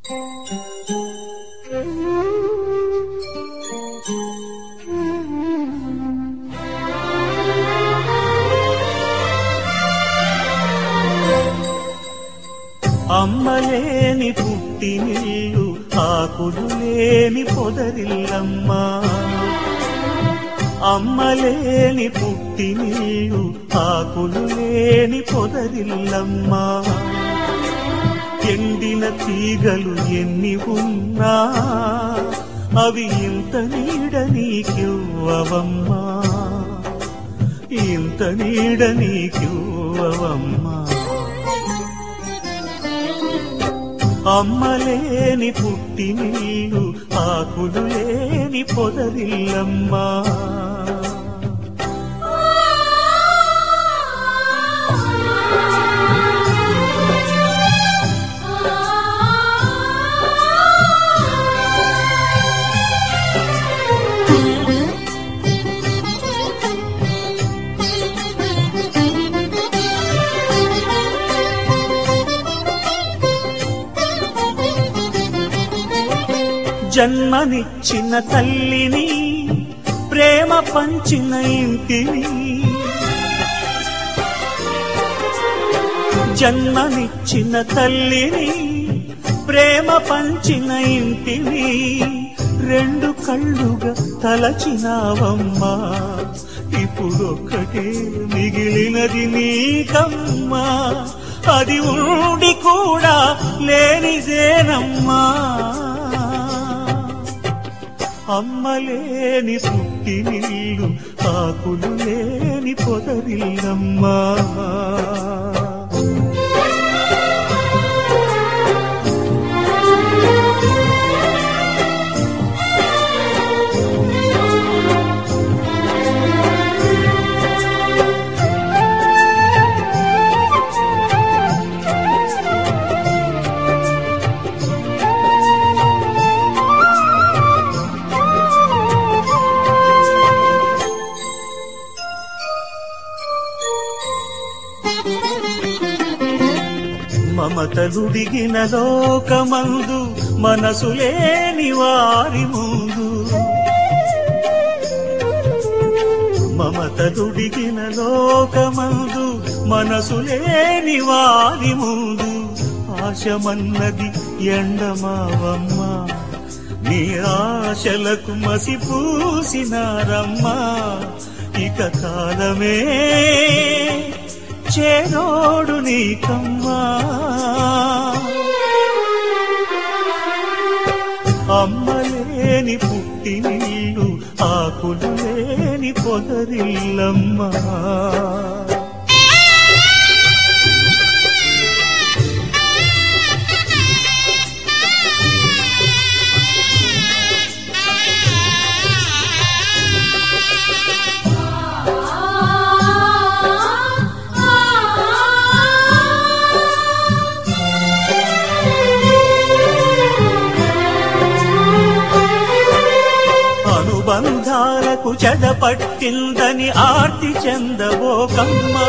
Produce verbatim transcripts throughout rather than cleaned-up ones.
అమ్మలేని పుట్టినిల్లు ఆకులు లేని పొదరిల్లమ్మా, అమ్మలేని పుట్టినిల్లు ఆకులు లేని పొదరిల్లమ్మా. ఎండిన తీగలు ఎన్ని ఉన్నా అవి ఇంత నీడ నీకివ్వవమ్మా, ఇంత నీడ నీకివ్వవమ్మా. అమ్మలేని పుట్టినిల్లు ఆకులు లేని పొదరిల్లమ్మా. జన్మనిచ్చిన తల్లిని, ప్రేమ పంచిన ఇంటిని, జన్మనిచ్చిన తల్లిని, ప్రేమ పంచిన ఇంటిని రెండు కళ్ళుగా తలచినావమ్మా. ఇప్పుడొక్కటే మిగిలినది నీకమ్మా, అది ఉండి కూడా లేనిదేనమ్మా. అమ్మలేని పుట్టినిల్లు ఆకులు లేని పొదరిల్లమ్మా. మమతలుడిగిన లోకమందు మనసు లేని వారి ముందు, మమతలుడిగిన లోకమందు మనసు లేని వారి ముందు ఆశమన్నది ఎండమావమ్మా. నీ ఆశలకు మసిపూసినారమ్మా. ఇక కాలమే చేదోడు నీకమ్మా. అమ్మలేని పుట్టినిల్లు ఆకులు లేని పొదరిల్లమ్మా. అనుబంధాలకు చెడపట్టిందని ఆర్తి చెందబోకమ్మా,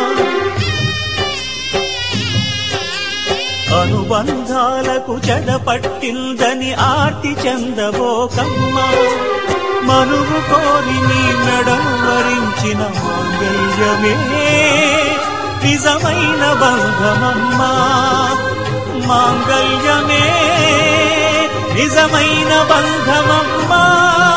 అనుబంధాలకు చెడపట్టిందని ఆర్తి చెందబోకమ్మా. మనువు కోరి నీ మెడను వరించిన మాంగళ్యమే నిజమైన బంధమమ్మా. మాంగళ్యమే నిజమైన బంధమమ్మా.